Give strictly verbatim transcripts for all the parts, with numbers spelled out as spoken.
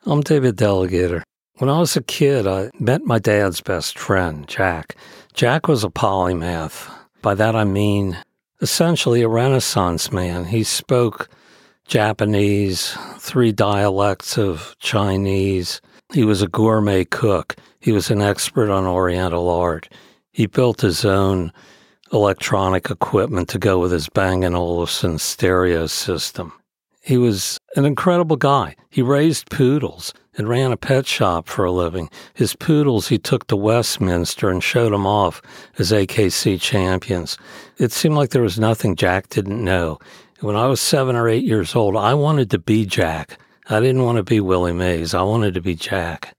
I'm David Delegator. When I was a kid, I met my dad's best friend, Jack. Jack was a polymath. By that I mean essentially a Renaissance man. He spoke Japanese, three dialects of Chinese. He was a gourmet cook. He was an expert on Oriental art. He built his own electronic equipment to go with his Bang and Olufsen stereo system. He was an incredible guy. He raised poodles and ran a pet shop for a living. His poodles he took to Westminster and showed them off as A K C champions. It seemed like there was nothing Jack didn't know. When I was seven or eight years old, I wanted to be Jack. I didn't want to be Willie Mays. I wanted to be Jack.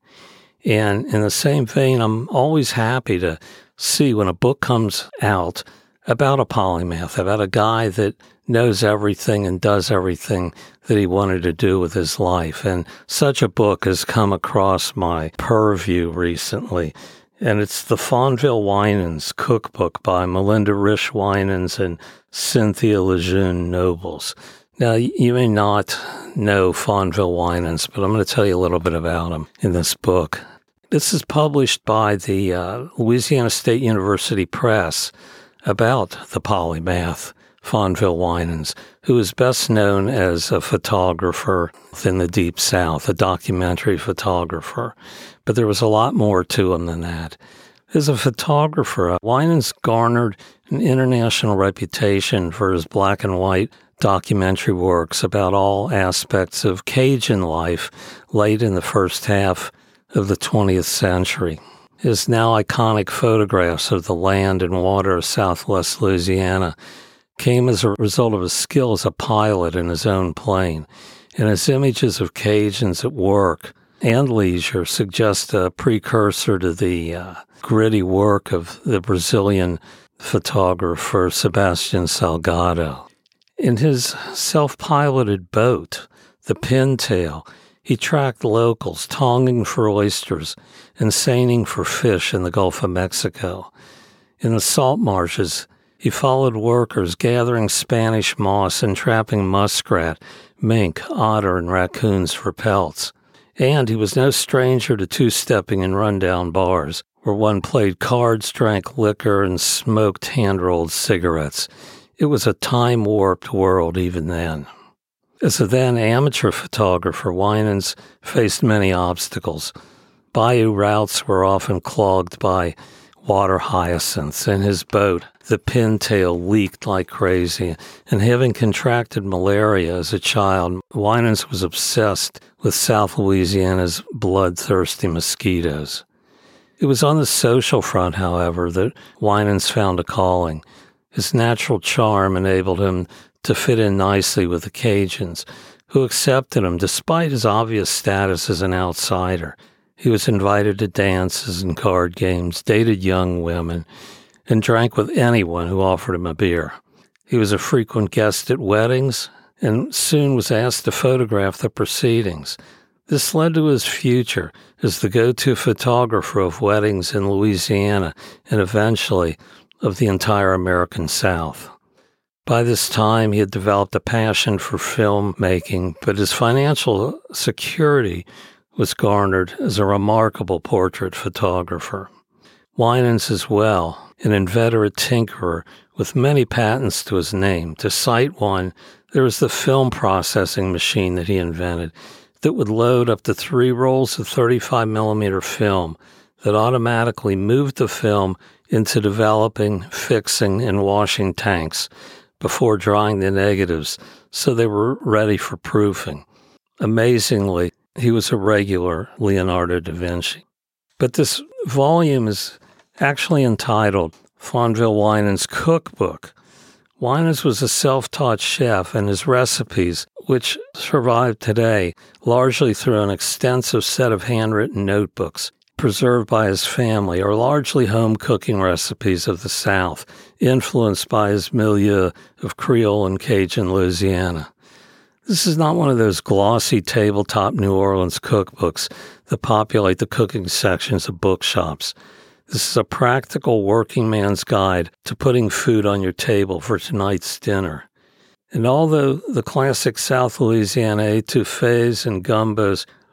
And in the same vein, I'm always happy to see when a book comes out about a polymath, about a guy that knows everything and does everything that he wanted to do with his life. And such a book has come across my purview recently. And it's the Fonville Winans cookbook by Melinda Rish Winans and Cynthia Lejeune Nobles. Now, you may not know Fonville Winans, but I'm going to tell you a little bit about him in this book. This is published by the uh, Louisiana State University Press about the polymath, Fonville Winans, who is best known as a photographer in the Deep South, a documentary photographer. But there was a lot more to him than that. As a photographer, Winans garnered an international reputation for his black and white documentary works about all aspects of Cajun life late in the first half of the twentieth century. His now iconic photographs of the land and water of Southwest Louisiana came as a result of his skill as a pilot in his own plane, and his images of Cajuns at work and leisure suggest a precursor to the uh, gritty work of the Brazilian photographer Sebastian Salgado. In his self-piloted boat, the Pintail, he tracked locals tonging for oysters and seining for fish in the Gulf of Mexico. In the salt marshes, he followed workers gathering Spanish moss and trapping muskrat, mink, otter, and raccoons for pelts. And he was no stranger to two-stepping in rundown bars, where one played cards, drank liquor, and smoked hand-rolled cigarettes. It was a time-warped world even then. As a then amateur photographer, Winans faced many obstacles. Bayou routes were often clogged by water hyacinths, and his boat, the Pintail, leaked like crazy. And having contracted malaria as a child, Winans was obsessed with South Louisiana's bloodthirsty mosquitoes. It was on the social front, however, that Winans found a calling. His natural charm enabled him to fit in nicely with the Cajuns, who accepted him despite his obvious status as an outsider. He was invited to dances and card games, dated young women, and drank with anyone who offered him a beer. He was a frequent guest at weddings and soon was asked to photograph the proceedings. This led to his future as the go-to photographer of weddings in Louisiana and eventually of the entire American South. By this time, he had developed a passion for filmmaking, but his financial security was garnered as a remarkable portrait photographer. Winans as well, an inveterate tinkerer with many patents to his name. To cite one, there was the film processing machine that he invented that would load up to three rolls of thirty-five millimeter film that automatically moved the film into developing, fixing, and washing tanks before drying the negatives so they were ready for proofing. Amazingly, he was a regular Leonardo da Vinci. But this volume is actually entitled Fonville Winans Cookbook. Winans was a self-taught chef, and his recipes, which survive today largely through an extensive set of handwritten notebooks preserved by his family, are largely home cooking recipes of the South, influenced by his milieu of Creole and Cajun Louisiana. This is not one of those glossy tabletop New Orleans cookbooks that populate the cooking sections of bookshops. This is a practical working man's guide to putting food on your table for tonight's dinner. And although the classic South Louisiana étouffées and gumbos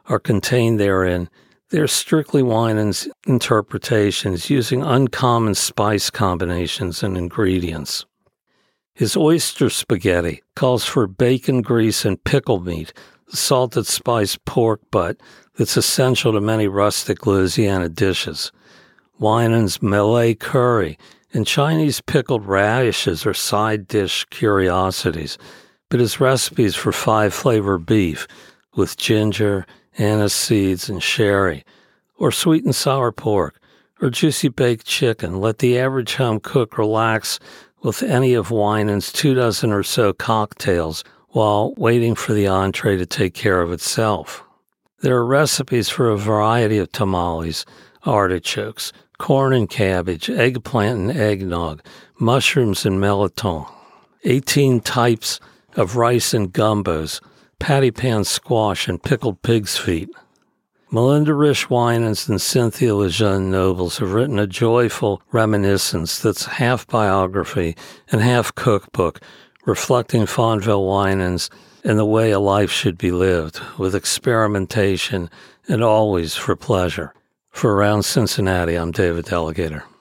are contained therein. They are strictly Winans' interpretations using uncommon spice combinations and ingredients. His oyster spaghetti calls for bacon grease and pickle meat, the salted spiced pork butt that's essential to many rustic Louisiana dishes. Winans' Malay curry and Chinese pickled radishes are side dish curiosities, but his recipes for five-flavor beef with ginger, anise seeds, and sherry, or sweet and sour pork, or juicy baked chicken, let the average home cook relax with any of Winans' two dozen or so cocktails while waiting for the entree to take care of itself. There are recipes for a variety of tamales, artichokes, corn and cabbage, eggplant and eggnog, mushrooms and melitong, eighteen types of rice and gumbos, patty pan squash, and pickled pig's feet. Melinda Rish Winans and Cynthia Lejeune Nobles have written a joyful reminiscence that's half biography and half cookbook, reflecting Fonville Winans and the way a life should be lived, with experimentation and always for pleasure. For Around Cincinnati, I'm David Delegator.